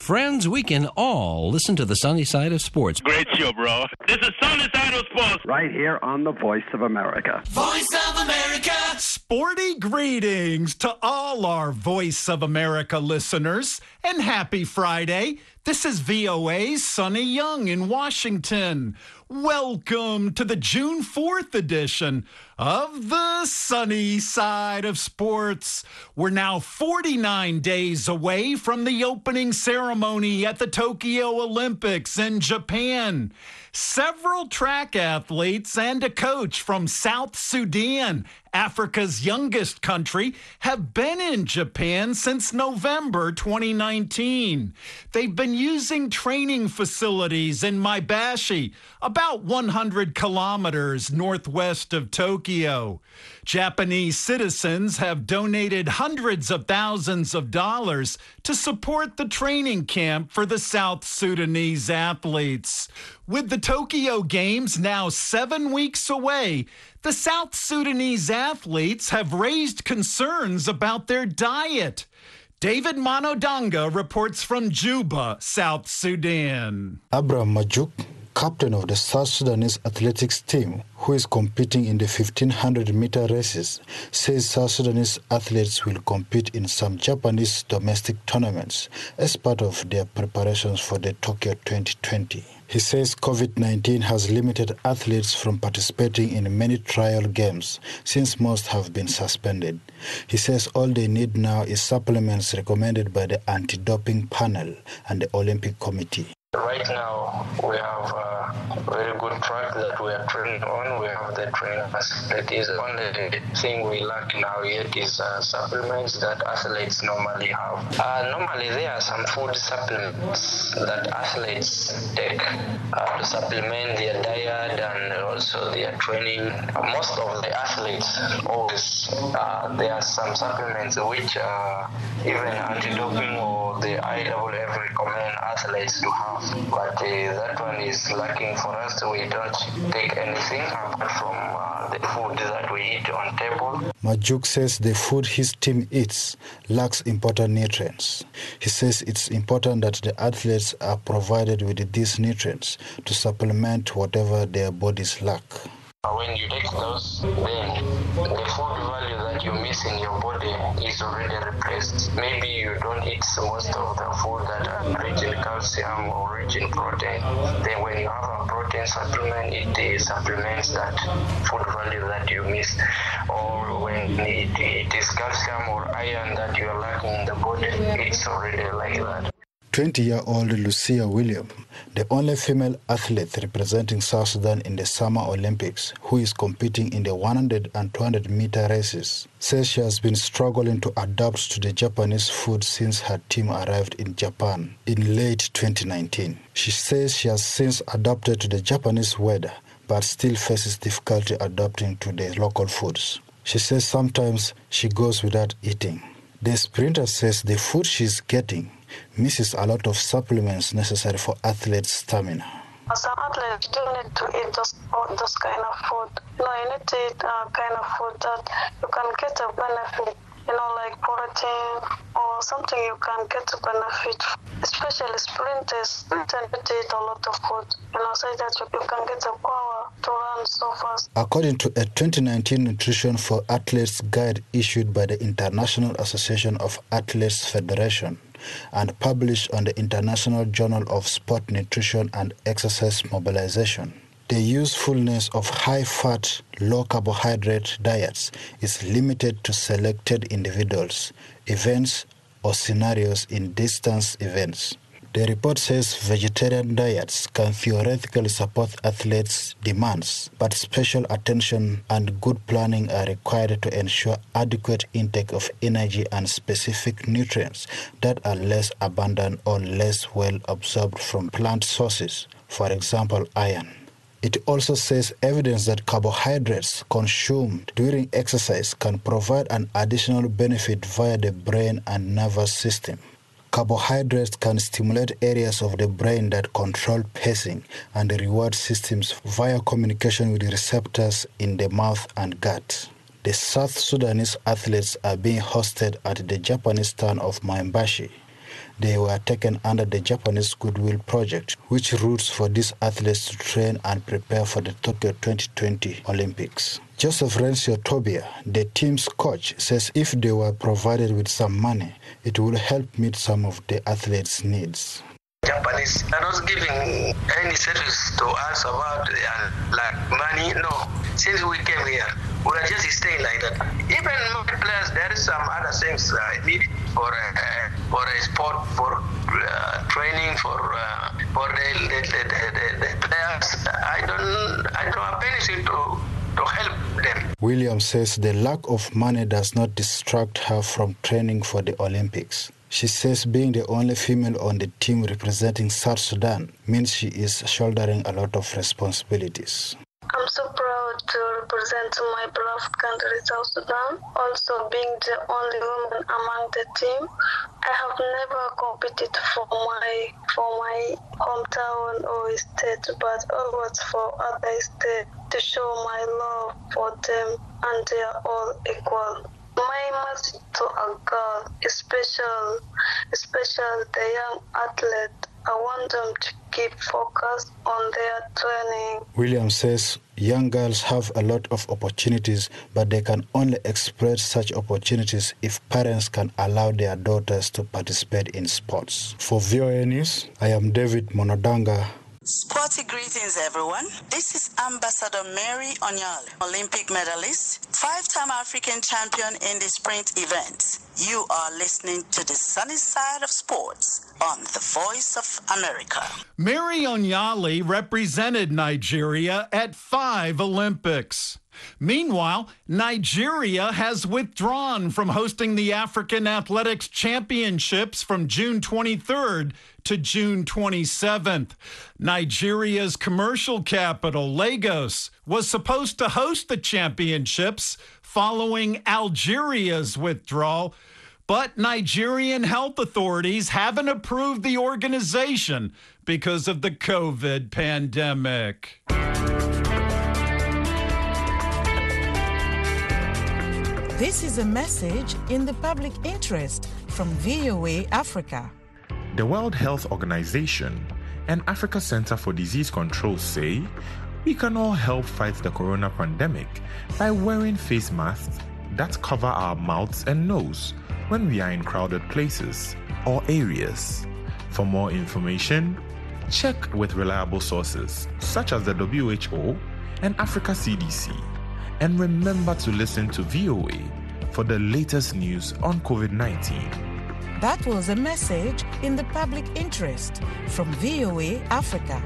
friends, we can all listen to the sunny side of sports. Great show, bro. This is Sunny Side of Sports. Right here on the Voice of America. Voice of America. Sporty greetings to all our Voice of America listeners, and happy Friday. This is VOA's Sonny Young in Washington. Welcome to the June 4th edition of the Sunny Side of Sports. We're now 49 days away from the opening ceremony at the Tokyo Olympics in Japan. Several track athletes and a coach from South Sudan, Africa's youngest country, have been in Japan since November 2019. They've been using training facilities in Maebashi, about 100 kilometers northwest of Tokyo. Japanese citizens have donated hundreds of thousands of dollars to support the training camp for the South Sudanese athletes. With the Tokyo Games now 7 weeks away, the South Sudanese athletes have raised concerns about their diet. David Manodanga reports from Juba, South Sudan. Abraham Majuk, captain of the South Sudanese athletics team, who is competing in the 1,500-meter races, says South Sudanese athletes will compete in some Japanese domestic tournaments as part of their preparations for the Tokyo 2020. He says COVID-19 has limited athletes from participating in many trial games since most have been suspended. He says all they need now is supplements recommended by the anti-doping panel and the Olympic Committee. Right now, we have a very good track that we are training on. We have the training facilities. The only thing we lack now yet is supplements that athletes normally have. Normally, there are some food supplements that athletes take to supplement their diet and also their training. Most of the athletes always, there are some supplements which even anti-doping or the IAAF recommend athletes to have. But that one is lacking for us. We don't take anything apart from the food that we eat on table. Majuk says the food his team eats lacks important nutrients. He says it's important that the athletes are provided with these nutrients to supplement whatever their bodies lack. When you take those, then the food value that you miss in your body is already replaced. Maybe you don't eat most of the food that are rich in calcium or rich in protein. Then when you have a protein supplement, it supplements that food value that you miss. Or when it is calcium or iron that you are lacking in the body, it's already like that. 20-year-old Lucia William, the only female athlete representing South Sudan in the Summer Olympics, who is competing in the 100 and 200-meter races, says she has been struggling to adapt to the Japanese food since her team arrived in Japan in late 2019. She says she has since adapted to the Japanese weather, but still faces difficulty adapting to the local foods. She says sometimes she goes without eating. The sprinter says the food she's getting misses a lot of supplements necessary for athletes' stamina. Some athletes do need to eat those kind of food. You need to eat kind of food that you can get a benefit, like protein or something you can get a benefit. Especially sprinters tend to eat a lot of food, so that you can get the power to run so fast. According to a 2019 Nutrition for Athletes guide issued by the International Association of Athletes Federation, and published on the International Journal of Sport Nutrition and Exercise Mobilization, the usefulness of high-fat, low-carbohydrate diets is limited to selected individuals, events, or scenarios in distance events. The report says vegetarian diets can theoretically support athletes' demands, but special attention and good planning are required to ensure adequate intake of energy and specific nutrients that are less abundant or less well absorbed from plant sources, for example, iron. It also says evidence that carbohydrates consumed during exercise can provide an additional benefit via the brain and nervous system. Carbohydrates can stimulate areas of the brain that control pacing and the reward systems via communication with receptors in the mouth and gut. The South Sudanese athletes are being hosted at the Japanese town of Maebashi. They were taken under the Japanese Goodwill Project, which routes for these athletes to train and prepare for the Tokyo 2020 Olympics. Joseph Rencio Tobia, the team's coach, says if they were provided with some money, it will help meet some of the athletes' needs. Japanese are not giving any service to us about like money. No, since we came here, we are just staying like that. Even my players, there is some other things needed for a sport, for training, for the players. I don't have anything to help them. Williams says the lack of money does not distract her from training for the Olympics. She says being the only female on the team representing South Sudan means she is shouldering a lot of responsibilities. I'm so proud to represent my beloved country, South Sudan. Also being the only woman among the team. I have never competed for my hometown or state, but always for other states to show my love for them, and they are all equal. My message to a girl, especially the young athlete, I want them to keep focused on their training. Williams says young girls have a lot of opportunities, but they can only exploit such opportunities if parents can allow their daughters to participate in sports. For VOA News, I am David Monodanga. Sporty greetings, everyone. This is Ambassador Mary Onyale, Olympic medalist, 5-time African champion in the sprint event. You are listening to the sunny side of sports on the Voice of America. Mary Onyale represented Nigeria at 5 Olympics. Meanwhile, Nigeria has withdrawn from hosting the African Athletics Championships from June 23rd to June 27th. Nigeria's commercial capital, Lagos, was supposed to host the championships following Algeria's withdrawal, but Nigerian health authorities haven't approved the organization because of the COVID pandemic. This is a message in the public interest from VOA Africa. The World Health Organization and Africa Center for Disease Control say we can all help fight the corona pandemic by wearing face masks that cover our mouths and nose when we are in crowded places or areas. For more information, check with reliable sources such as the WHO and Africa CDC. And remember to listen to VOA for the latest news on COVID-19. That was a message in the public interest from VOA Africa.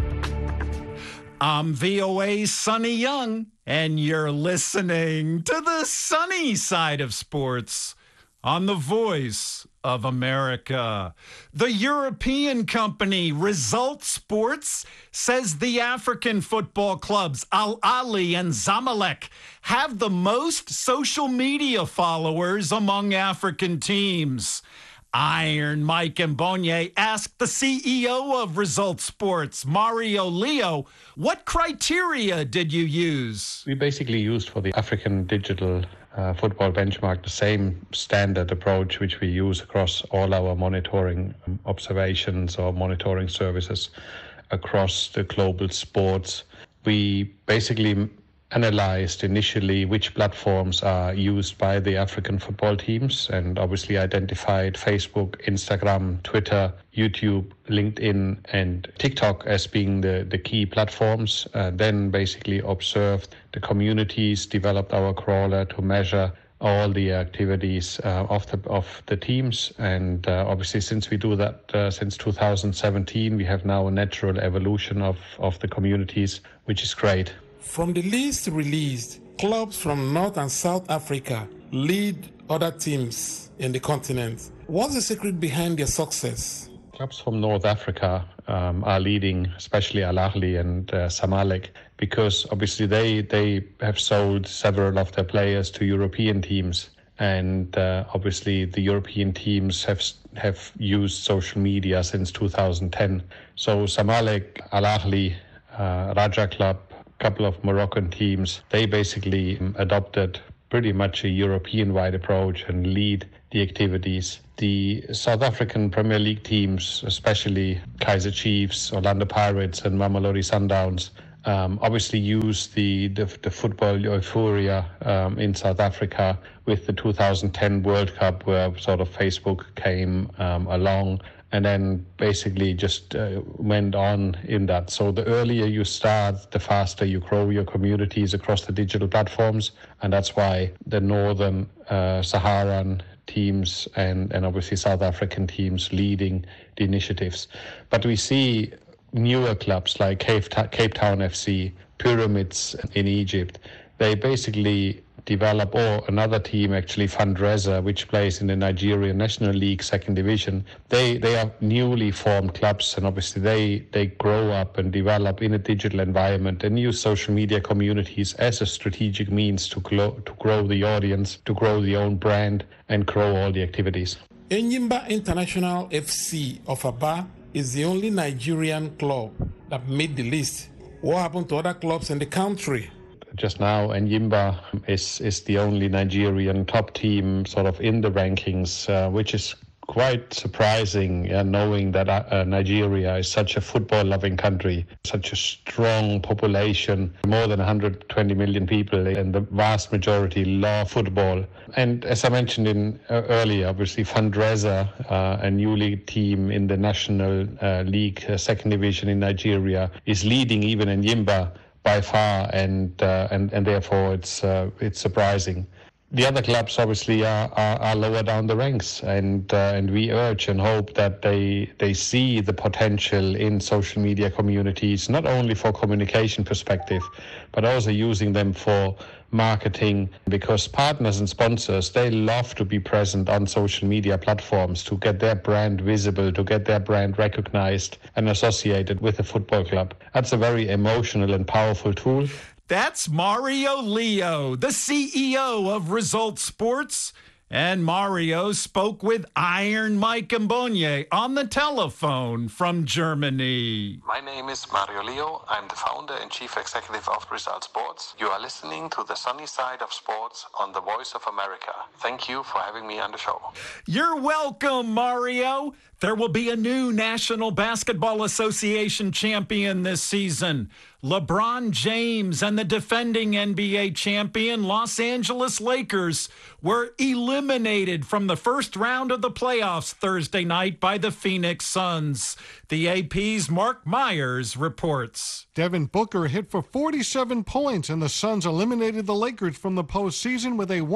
I'm VOA's Sonny Young, and you're listening to the sunny side of sports on the Voice of America. The European company Result Sports says the African football clubs Al Ahly and Zamalek have the most social media followers among African teams. Iron Mike Mbonye asked the CEO of Result Sports, Mario Leo, what criteria did you use? We basically used for the African digital football benchmark the same standard approach which we use across all our monitoring observations or monitoring services across the global sports. We basically analyzed initially which platforms are used by the African football teams and obviously identified Facebook, Instagram, Twitter, YouTube, LinkedIn and TikTok as being the key platforms. Then basically observed the communities, developed our crawler to measure all the activities of the teams. And obviously since we do that since 2017, we have now a natural evolution of the communities, which is great. From the list released, clubs from North and South Africa lead other teams in the continent. What's the secret behind their success? Clubs from North Africa are leading, especially Al Ahly and Zamalek, because obviously they have sold several of their players to European teams. And obviously the European teams have used social media since 2010. So Zamalek, Al Ahly, Raja Club, couple of Moroccan teams, they basically adopted pretty much a European-wide approach and lead the activities. The South African Premier League teams, especially Kaizer Chiefs, Orlando Pirates and Mamelodi Sundowns, obviously use the football euphoria in South Africa with the 2010 World Cup, where sort of Facebook came along and then basically just went on in that. So the earlier you start, the faster you grow your communities across the digital platforms. And that's why the Northern Saharan teams and obviously South African teams leading the initiatives. But we see newer clubs like Cape Town FC, Pyramids in Egypt. They basically develop, or another team actually, Fundraiser, which plays in the Nigerian National League second division. They are newly formed clubs, and obviously they grow up and develop in a digital environment and use social media communities as a strategic means to grow the audience, to grow the own brand, and grow all the activities. Enyimba International FC of Aba is the only Nigerian club that made the list. What happened to other clubs in the country? Just now, Enyimba is the only Nigerian top team sort of in the rankings, which is quite surprising, knowing that Nigeria is such a football-loving country, such a strong population, more than 120 million people, and the vast majority love football. And as I mentioned earlier, obviously Fundraiser, a new league team in the National League second division in Nigeria, is leading even Enyimba by far, and therefore it's surprising. The other clubs obviously are lower down the ranks, and we urge and hope that they see the potential in social media communities, not only for communication perspective, but also using them for marketing, because partners and sponsors, they love to be present on social media platforms to get their brand visible, to get their brand recognized and associated with a football club. That's a very emotional and powerful tool. That's Mario Leo, the CEO of Result Sports. And Mario spoke with Iron Mike Mbonye on the telephone from Germany. My name is Mario Leo. I'm the founder and chief executive of Result Sports. You are listening to the sunny side of sports on the Voice of America. Thank you for having me on the show. You're welcome, Mario. There will be a new National Basketball Association champion this season. LeBron James and the defending NBA champion Los Angeles Lakers were eliminated from the first round of the playoffs Thursday night by the Phoenix Suns. The AP's Mark Myers reports. Devin Booker hit for 47 points, and the Suns eliminated the Lakers from the postseason with a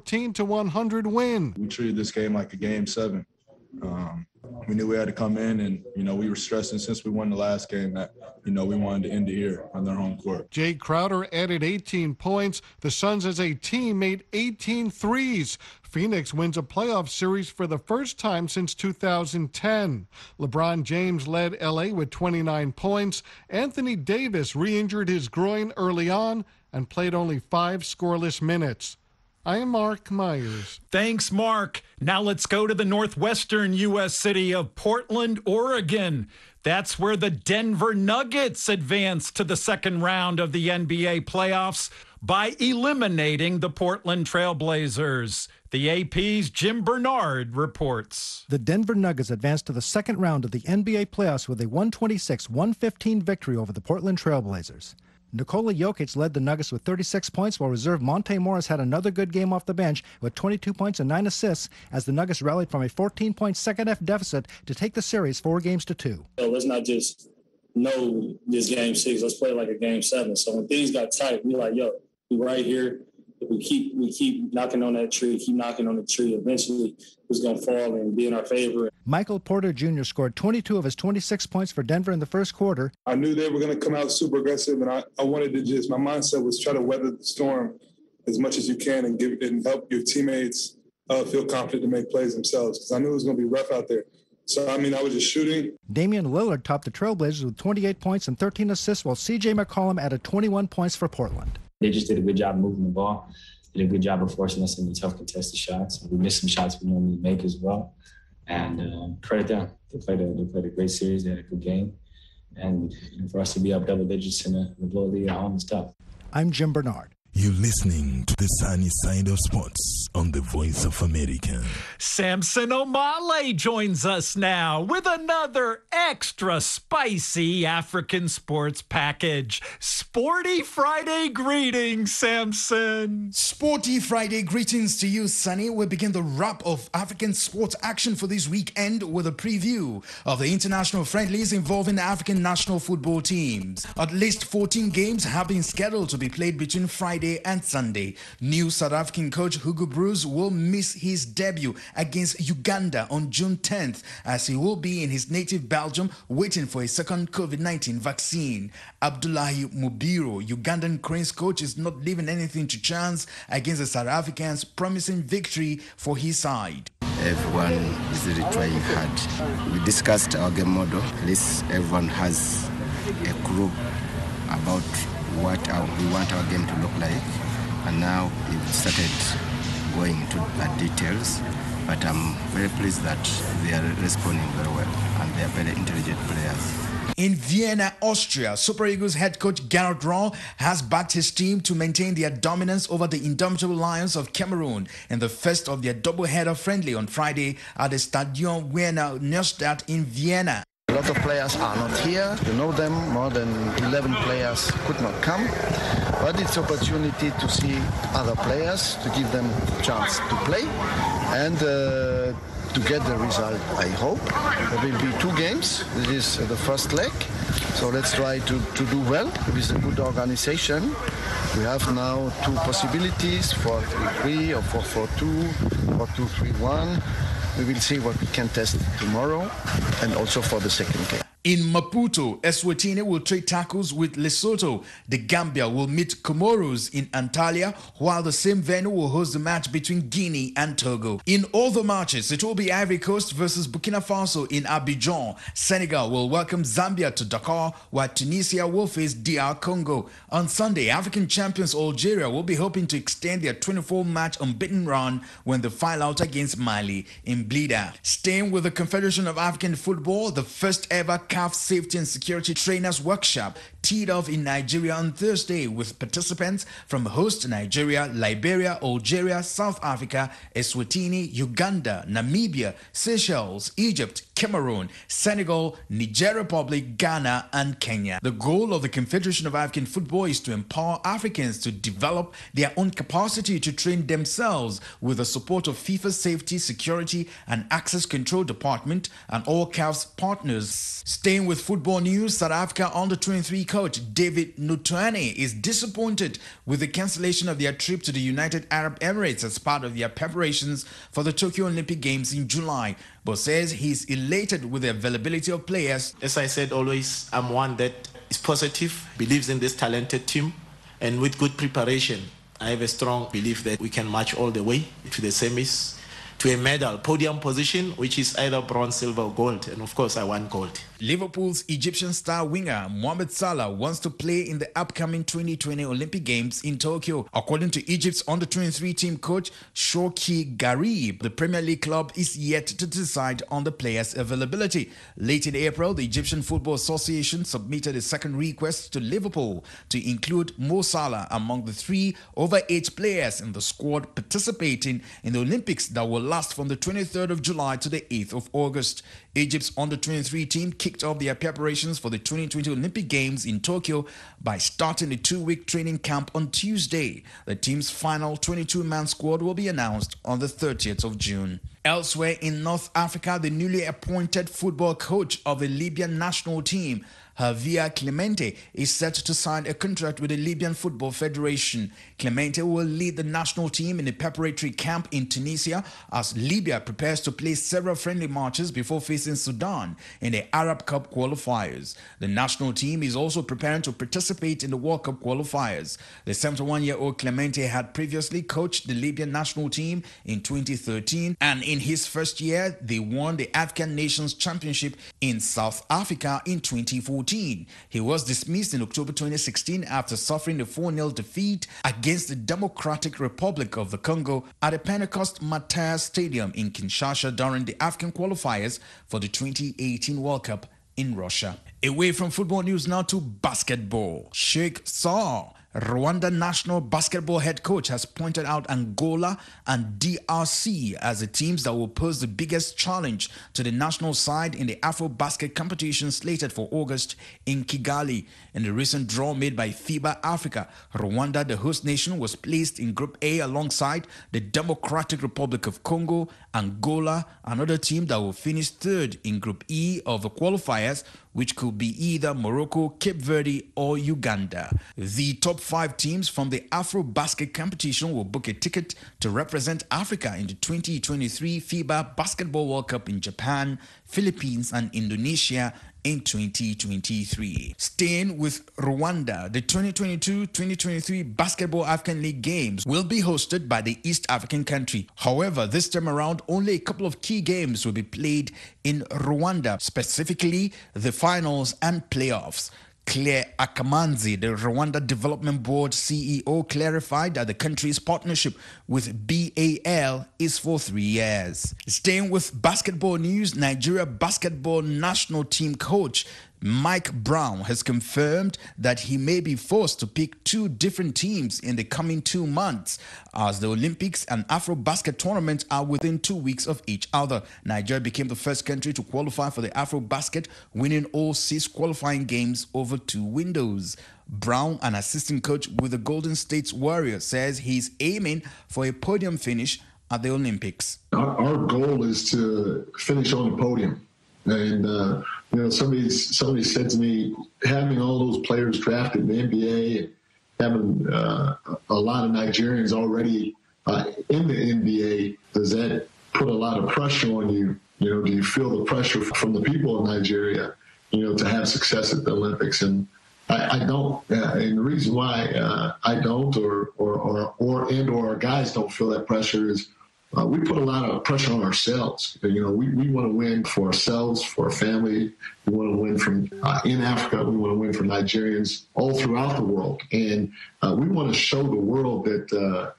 113-100 win. We treated this game like a Game 7. We knew we had to come in, and, we were stressing since we won the last game that, we wanted to end it here on their home court. Jay Crowder added 18 points. The Suns as a team made 18 threes. Phoenix wins a playoff series for the first time since 2010. LeBron James led LA with 29 points. Anthony Davis re-injured his groin early on and played only 5 scoreless minutes. I'm Mark Myers. Thanks, Mark. Now let's go to the northwestern U.S. city of Portland, Oregon. That's where the Denver Nuggets advanced to the second round of the NBA playoffs by eliminating the Portland Trailblazers. The AP's Jim Bernard reports. The Denver Nuggets advanced to the second round of the NBA playoffs with a 126-115 victory over the Portland Trailblazers. Nikola Jokic led the Nuggets with 36 points, while reserve Monte Morris had another good game off the bench with 22 points and 9 assists as the Nuggets rallied from a 14-point second-half deficit to take the series 4-2. Let's not just know this Game 6. Let's play like a Game 7. So when things got tight, we like, we're right here. If we keep knocking on that tree, eventually it's going to fall and be in our favor. Michael Porter Jr. scored 22 of his 26 points for Denver in the first quarter. I knew they were going to come out super aggressive, and I wanted to my mindset was try to weather the storm as much as you can and help your teammates feel confident to make plays themselves, because I knew it was going to be rough out there. So, I was just shooting. Damian Lillard topped the Trailblazers with 28 points and 13 assists, while C.J. McCollum added 21 points for Portland. They just did a good job moving the ball, did a good job of forcing us into tough contested shots. We missed some shots we normally make as well. And credit them. They played a great series. They had a good game. And for us to be up double digits and blow the lead at home is tough. I'm Jim Bernard. You're listening to the sunny side of sports on the Voice of America. Samson Omale joins us now with another extra spicy African sports package. Sporty Friday greetings, Samson. Sporty Friday greetings to you, Sonny. We begin the wrap of African sports action for this weekend with a preview of the international friendlies involving the African national football teams. At least 14 games have been scheduled to be played between Friday and Sunday. New South African coach Hugo Broos will miss his debut against Uganda on June 10th as he will be in his native Belgium waiting for a second COVID-19 vaccine. Abdullahi Mubiro, Ugandan Cranes coach, is not leaving anything to chance against the South Africans, promising victory for his side. Everyone is really trying hard. We discussed our game model. At least everyone has a clue about what we want our game to look like, and now we've started going into the details, but I'm very pleased that they are responding very well and they are very intelligent players. In Vienna, Austria, Super Eagles head coach Gareth Rowe has backed his team to maintain their dominance over the indomitable Lions of Cameroon in the first of their double-header friendly on Friday at the Stadion Werner Neustadt in Vienna. A lot of players are not here. You know them, more than 11 players could not come. But it's opportunity to see other players, to give them a chance to play and to get the result, I hope. There will be 2 games. This is the first leg. So let's try to do well with a good organization. We have now 2 possibilities, 4-3-3 or 4-4-2 or 2-3-1. We will see what we can test tomorrow and also for the second game. In Maputo, Eswatini will trade tackles with Lesotho. The Gambia will meet Comoros in Antalya, while the same venue will host the match between Guinea and Togo. In all the matches, it will be Ivory Coast versus Burkina Faso in Abidjan. Senegal will welcome Zambia to Dakar, while Tunisia will face DR Congo. On Sunday, African champions Algeria will be hoping to extend their 24-match unbeaten run when they file out against Mali in Blida. Staying with the Confederation of African Football, the first ever CAF Safety and Security Trainers Workshop teed off in Nigeria on Thursday with participants from host Nigeria, Liberia, Algeria, South Africa, Eswatini, Uganda, Namibia, Seychelles, Egypt, Cameroon, Senegal, Niger Republic, Ghana, and Kenya. The goal of the Confederation of African Football is to empower Africans to develop their own capacity to train themselves with the support of FIFA Safety, Security, and Access Control Department and all CAF's partners. Staying with football news, South Africa under-23 coach David Nutwane is disappointed with the cancellation of their trip to the United Arab Emirates as part of their preparations for the Tokyo Olympic Games in July, but says he's elated with the availability of players. As I said always, I'm one that is positive, believes in this talented team, and with good preparation, I have a strong belief that we can march all the way to the semis, to a medal podium position, which is either bronze, silver, or gold. And of course, I want gold. Liverpool's Egyptian star winger Mohamed Salah wants to play in the upcoming 2020 Olympic Games in Tokyo. According to Egypt's under-23 team coach Shawki Garib, the Premier League club is yet to decide on the player's availability. Late in April, the Egyptian Football Association submitted a second request to Liverpool to include Mo Salah among the 3 over-age players in the squad participating in the Olympics that will last from the 23rd of July to the 8th of August. Egypt's under-23 team kicked off their preparations for the 2020 Olympic Games in Tokyo by starting a 2-week training camp on Tuesday. The team's final 22-man squad will be announced on the 30th of June. Elsewhere in North Africa, the newly appointed football coach of the Libyan national team, Javier Clemente, is set to sign a contract with the Libyan Football Federation. Clemente will lead the national team in a preparatory camp in Tunisia as Libya prepares to play several friendly matches before facing Sudan in the Arab Cup qualifiers. The national team is also preparing to participate in the World Cup qualifiers. The 71-year-old Clemente had previously coached the Libyan national team in 2013, and in his first year, they won the African Nations Championship in South Africa in 2014. He was dismissed in October 2016 after suffering a 4-0 defeat against the Democratic Republic of the Congo at the Pentecost Matthias Stadium in Kinshasa during the African qualifiers for the 2018 World Cup in Russia. Away from football news now to basketball. Sheikh Saad Rwanda national basketball head coach has pointed out Angola and DRC as the teams that will pose the biggest challenge to the national side in the AfroBasket competition slated for August in Kigali. In the recent draw made by FIBA Africa, Rwanda, the host nation, was placed in Group A alongside the Democratic Republic of Congo, Angola, another team that will finish third in Group E of the qualifiers, which could be either Morocco, Cape Verde, or Uganda. The top 5 teams from the AfroBasket competition will book a ticket to represent Africa in the 2023 FIBA Basketball World Cup in Japan, Philippines, and Indonesia in 2023. Staying with Rwanda, the 2022-2023 Basketball African League Games will be hosted by the East African country. However, this time around, only a couple of key games will be played in Rwanda, specifically the finals and playoffs. Claire Akamanzi, the Rwanda Development Board CEO, clarified that the country's partnership with BAL is for 3 years. Staying with basketball news, Nigeria basketball national team coach Mike Brown has confirmed that he may be forced to pick 2 different teams in the coming 2 months, as the Olympics and AfroBasket tournaments are within 2 weeks of each other. Nigeria became the first country to qualify for the AfroBasket, winning all 6 qualifying games over 2 windows. Brown, an assistant coach with the Golden State Warriors, says he's aiming for a podium finish at the Olympics. Our goal is to finish on the podium. And, somebody said to me, having all those players drafted in the NBA, having a lot of Nigerians already in the NBA, does that put a lot of pressure on you? Do you feel the pressure from the people of Nigeria, to have success at the Olympics? And I don't. And the reason why I don't or our guys don't feel that pressure is we put a lot of pressure on ourselves. We want to win for ourselves, for our family. We want to win from in Africa. We want to win for Nigerians all throughout the world. And we want to show the world that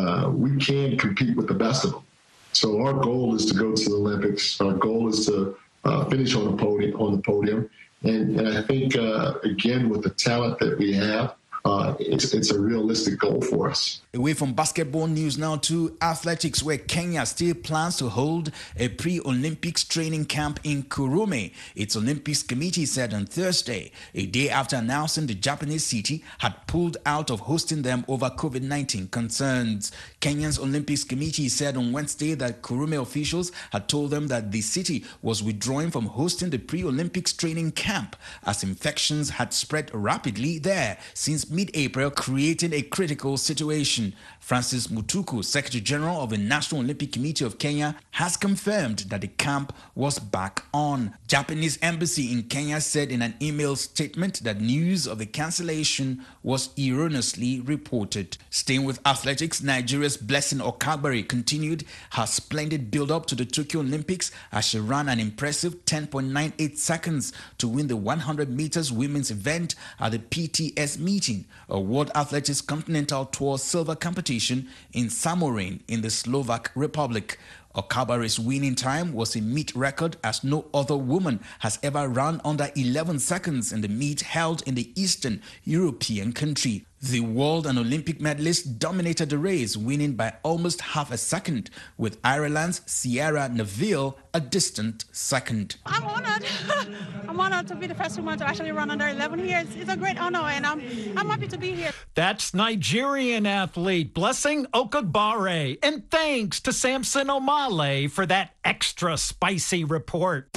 we can compete with the best of them. So our goal is to go to the Olympics. Our goal is to finish on the podium. And I think, again, with the talent that we have, it's a realistic goal for us. Away from basketball news now to athletics, where Kenya still plans to hold a pre-Olympics training camp in Kurume. Its Olympics committee said on Thursday, a day after announcing the Japanese city had pulled out of hosting them over COVID-19 concerns. Kenya's Olympics committee said on Wednesday that Kurume officials had told them that the city was withdrawing from hosting the pre-Olympics training camp as infections had spread rapidly there since mid-April, creating a critical situation. Francis Mutuku, Secretary General of the National Olympic Committee of Kenya, has confirmed that the camp was back on. Japanese embassy in Kenya said in an email statement that news of the cancellation was erroneously reported. Staying with athletics, Nigeria's Blessing Okagbare continued her splendid build-up to the Tokyo Olympics as she ran an impressive 10.98 seconds to win the 100 meters women's event at the PTS meeting, a World Athletics Continental Tour silver competition in Samorin in the Slovak Republic. Okabare's winning time was a meet record, as no other woman has ever run under 11 seconds in the meet held in the Eastern European country. The world and Olympic medalist dominated the race, winning by almost half a second, with Ireland's Sierra Neville a distant second. I'm honored. I'm honored to be the first woman to actually run under 11 here. It's a great honor, and I'm happy to be here. That's Nigerian athlete Blessing Okagbare. And thanks to Samson Omale for that extra spicy report.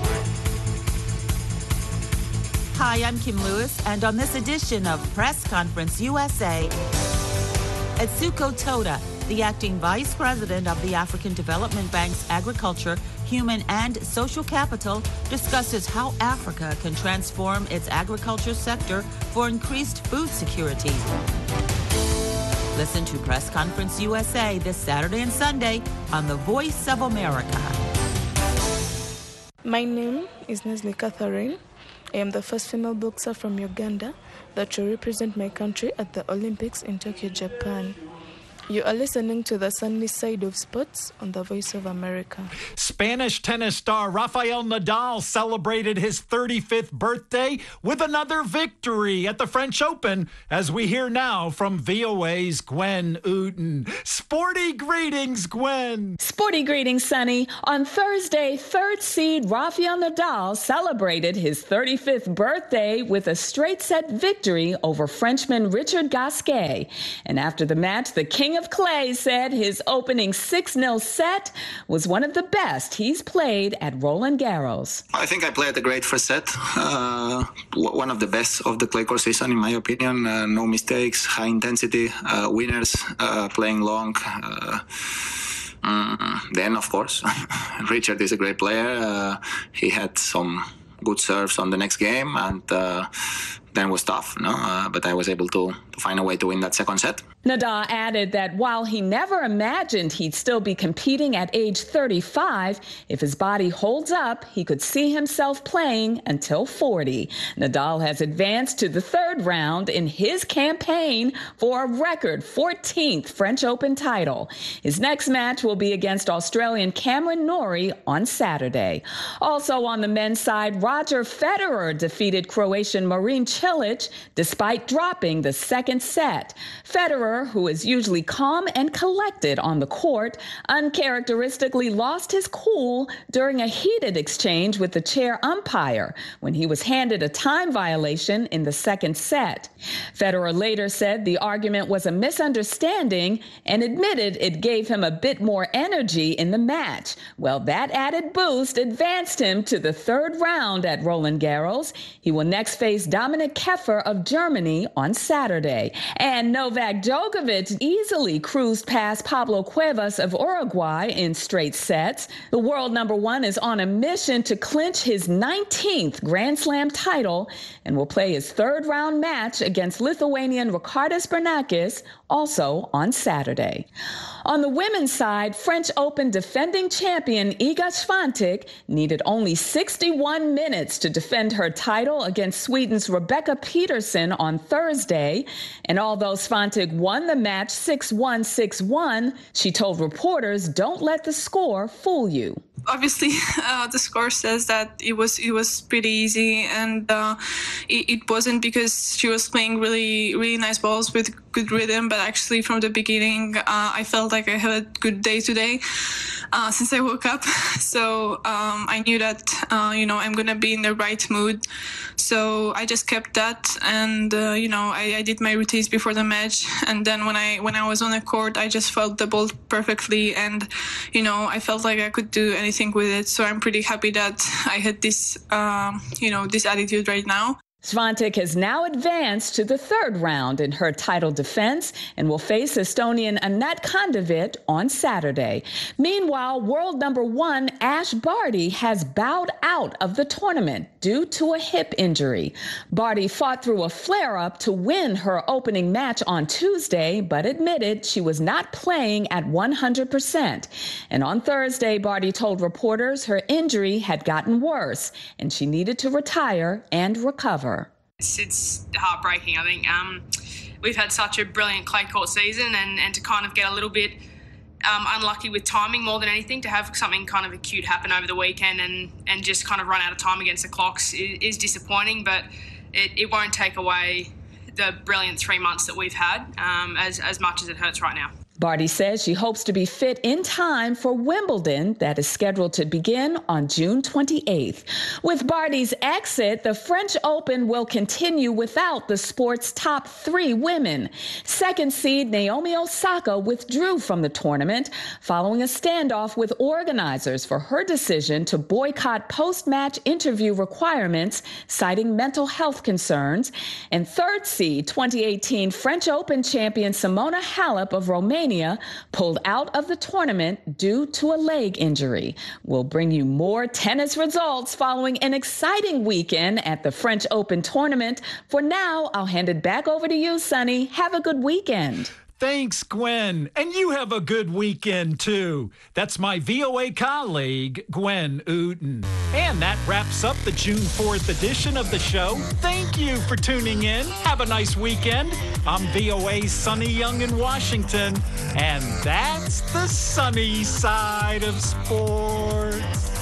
Hi, I'm Kim Lewis, and on this edition of Press Conference USA, Etsuko Toda, the acting vice president of the African Development Bank's Agriculture, Human and Social Capital, discusses how Africa can transform its agriculture sector for increased food security. Listen to Press Conference USA this Saturday and Sunday on The Voice of America. My name is Nesli Catherine. I am the first female boxer from Uganda that will represent my country at the Olympics in Tokyo, Japan. You are listening to the Sunny Side of Sports on the Voice of America. Spanish tennis star Rafael Nadal celebrated his 35th birthday with another victory at the French Open, as we hear now from VOA's Gwen Uten. Sporty greetings, Gwen. Sporty greetings, Sunny. On Thursday, third seed Rafael Nadal celebrated his 35th birthday with a straight-set victory over Frenchman Richard Gasquet. And after the match, the King of Clay said his opening 6-0 set was one of the best he's played at Roland Garros. I think I played a great first set. One of the best of the clay court season, in my opinion. No mistakes, high intensity, winners, playing long. Then, of course, Richard is a great player. He had some good serves on the next game, and then was tough, but I was able to find a way to win that second set. Nadal added that while he never imagined he'd still be competing at age 35, if his body holds up, he could see himself playing until 40. Nadal has advanced to the third round in his campaign for a record 14th French Open title. His next match will be against Australian Cameron Norrie on Saturday. Also on the men's side, Roger Federer defeated Croatian Marin Cilic despite dropping the second set. Federer, who is usually calm and collected on the court, uncharacteristically lost his cool during a heated exchange with the chair umpire when he was handed a time violation in the second set. Federer later said the argument was a misunderstanding and admitted it gave him a bit more energy in the match. Well, that added boost advanced him to the third round at Roland Garros. He will next face Dominic Keffer of Germany on Saturday. And Novak Djokovic easily cruised past Pablo Cuevas of Uruguay in straight sets. The world number one is on a mission to clinch his 19th Grand Slam title and will play his third round match against Lithuanian Ricardas Bernakis also on Saturday. On the women's side, French Open defending champion Iga Swiatek needed only 61 minutes to defend her title against Sweden's Rebecca Peterson on Thursday. And although Swiatek won the match 6-1, 6-1, she told reporters, "Don't let the score fool you." Obviously, the score says that it was pretty easy, and it wasn't, because she was playing really nice balls with good rhythm. But actually, from the beginning, I felt like I had a good day today since I woke up. So I knew that I'm gonna be in the right mood. So I just kept that, and I did my routines before the match, and then when I was on the court, I just felt the ball perfectly, and I felt like I could do anything with it. So I'm pretty happy that I had this this attitude right now. Swiatek has now advanced to the third round in her title defense and will face Estonian Anett Kandavit on Saturday. Meanwhile, world number one Ash Barty has bowed out of the tournament due to a hip injury. Barty fought through a flare-up to win her opening match on Tuesday, but admitted she was not playing at 100%. And on Thursday, Barty told reporters her injury had gotten worse and she needed to retire and recover. It's heartbreaking. I think we've had such a brilliant clay court season, and to kind of get a little bit unlucky with timing more than anything, to have something kind of acute happen over the weekend and just kind of run out of time against the clocks is disappointing, but it won't take away the brilliant 3 months that we've had as much as it hurts right now. Barty says she hopes to be fit in time for Wimbledon that is scheduled to begin on June 28th. With Barty's exit, the French Open will continue without the sport's top three women. Second seed Naomi Osaka withdrew from the tournament following a standoff with organizers for her decision to boycott post-match interview requirements, citing mental health concerns. And third seed 2018 French Open champion Simona Halep of Romania pulled out of the tournament due to a leg injury. We'll bring you more tennis results following an exciting weekend at the French Open tournament. For now, I'll hand it back over to you, Sunny. Have a good weekend. Thanks, Gwen. And you have a good weekend, too. That's my VOA colleague, Gwen Uten. And that wraps up the June 4th edition of the show. Thank you for tuning in. Have a nice weekend. I'm VOA's Sonny Young in Washington. And that's the sunny side of sports.